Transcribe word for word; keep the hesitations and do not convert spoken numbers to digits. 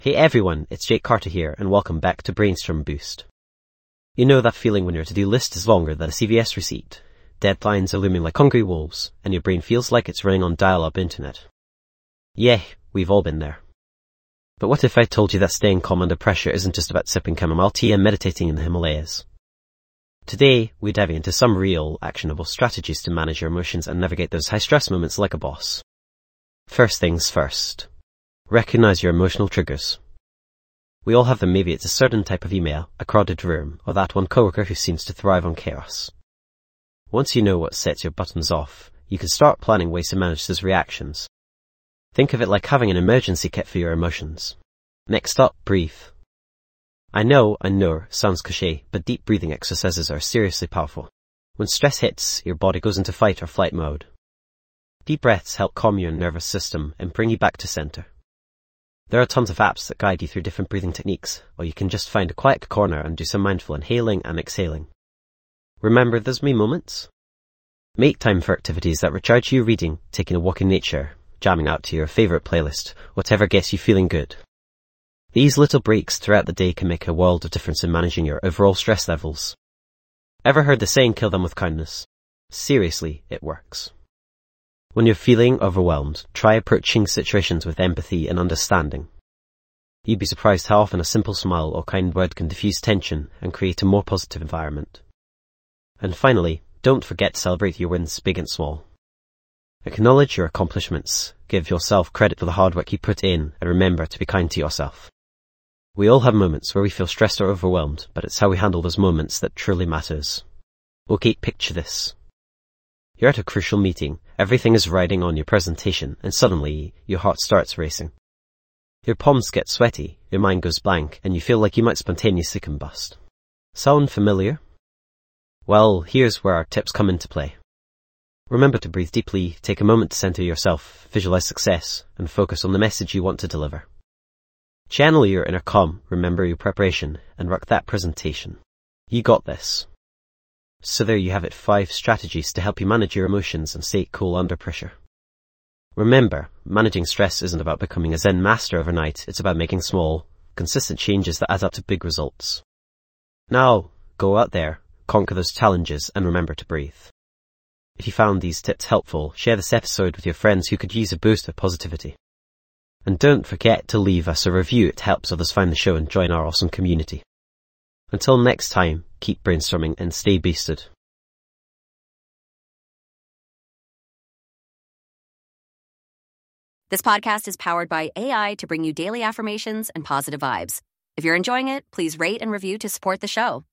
Hey everyone, it's Jake Carter here, and welcome back to Brainstorm Boost. You know that feeling when your to-do list is longer than a C V S receipt, deadlines are looming like hungry wolves, and your brain feels like it's running on dial-up internet. Yeah, we've all been there. But what if I told you that staying calm under pressure isn't just about sipping chamomile tea and meditating in the Himalayas? Today, we're diving into some real, actionable strategies to manage your emotions and navigate those high-stress moments like a boss. First things first. Recognize your emotional triggers. We all have them. Maybe it's a certain type of email, a crowded room, or that one coworker who seems to thrive on chaos. Once you know what sets your buttons off, you can start planning ways to manage those reactions. Think of it like having an emergency kit for your emotions. Next up, breathe. I know, I know, sounds cliche, but deep breathing exercises are seriously powerful. When stress hits, your body goes into fight or flight mode. Deep breaths help calm your nervous system and bring you back to center. There are tons of apps that guide you through different breathing techniques, or you can just find a quiet corner and do some mindful inhaling and exhaling. Remember those me moments? Make time for activities that recharge you: reading, taking a walk in nature, jamming out to your favorite playlist, whatever gets you feeling good. These little breaks throughout the day can make a world of difference in managing your overall stress levels. Ever heard the saying, kill them with kindness? Seriously, it works. When you're feeling overwhelmed, try approaching situations with empathy and understanding. You'd be surprised how often a simple smile or kind word can diffuse tension and create a more positive environment. And finally, don't forget to celebrate your wins, big and small. Acknowledge your accomplishments, give yourself credit for the hard work you put in, and remember to be kind to yourself. We all have moments where we feel stressed or overwhelmed, but it's how we handle those moments that truly matters. Okay, picture this. You're at a crucial meeting, everything is riding on your presentation, and suddenly, your heart starts racing. Your palms get sweaty, your mind goes blank, and you feel like you might spontaneously combust. Sound familiar? Well, here's where our tips come into play. Remember to breathe deeply, take a moment to center yourself, visualize success, and focus on the message you want to deliver. Channel your inner calm, remember your preparation, and rock that presentation. You got this. So there you have it, five strategies to help you manage your emotions and stay cool under pressure. Remember, managing stress isn't about becoming a Zen master overnight, it's about making small, consistent changes that add up to big results. Now, go out there, conquer those challenges, and remember to breathe. If you found these tips helpful, share this episode with your friends who could use a boost of positivity. And don't forget to leave us a review, it helps others find the show and join our awesome community. Until next time, keep brainstorming and stay boosted. This podcast is powered by A I to bring you daily affirmations and positive vibes. If you're enjoying it, please rate and review to support the show.